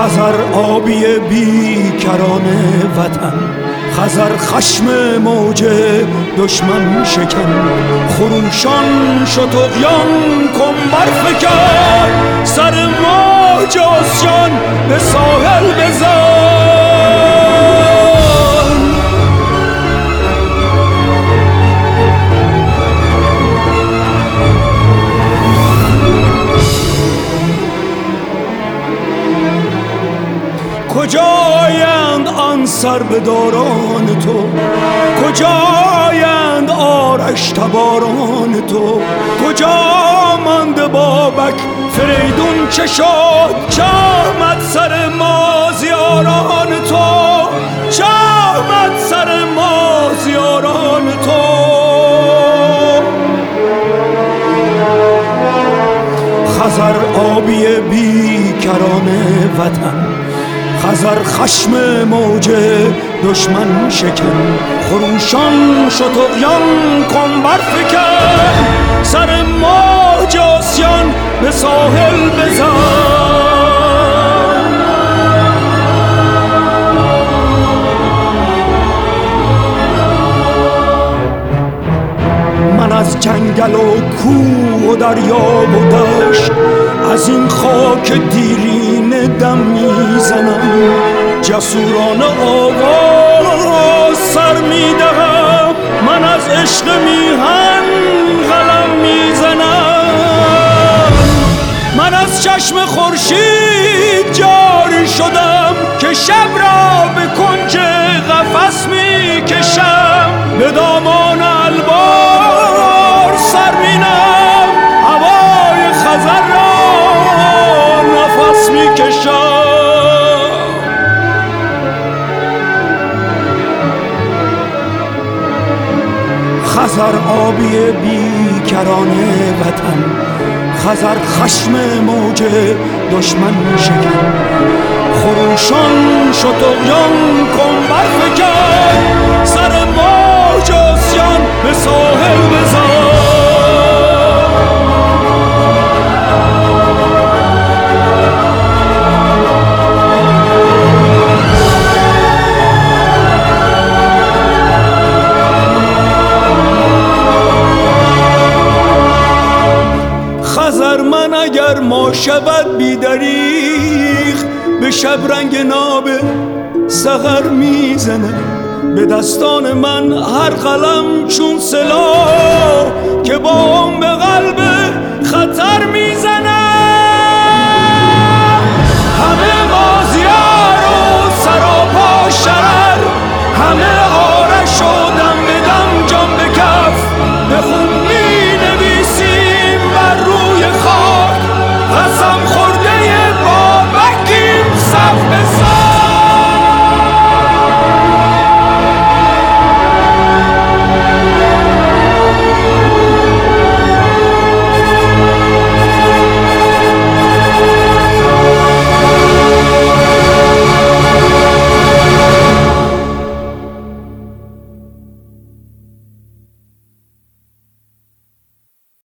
خزر آبی بیکران وطن، خزر خشم موج دشمن شکن، خروشان شد طغیان کن برفکن، سر موج آسیان به ساحل بزن. کجایند آن سربداران تو، کجایند آرش تباران تو، کجا مانده بابک فریدون چه شد، چه آمد سر مازیاران تو، چه آمد سر مازیاران تو. خزر آبی بیکران وطن، خزر خشم موج دشمن شکن، خروشان شد طغیان کن برفکن، سر موج آسیان به ساحل بزن. من از جنگل و کوه و دریا و دشت، از این خاک دیرینه دم میزنم، جسورانه آواز سر میدهم، من از عشق میهن قلم میزنم، من از چشم خورشید جاری شدم که شب را به کنج قفس میکشم، به دامان البار سر مینم، هوای خزر را نفس میکشم. خزر آبی بیکران وطن، خزر خشم موج دشمن شکن، خروشان شد طغیان کن برفکن، سر موج آسیان به ساحل بزن. خزر من اگر ما شود بیدریغ، به شب رنگ ناب سحر میزنم، به دستان من هر قلم چون سلاح که بام به قلب خطر میزنم.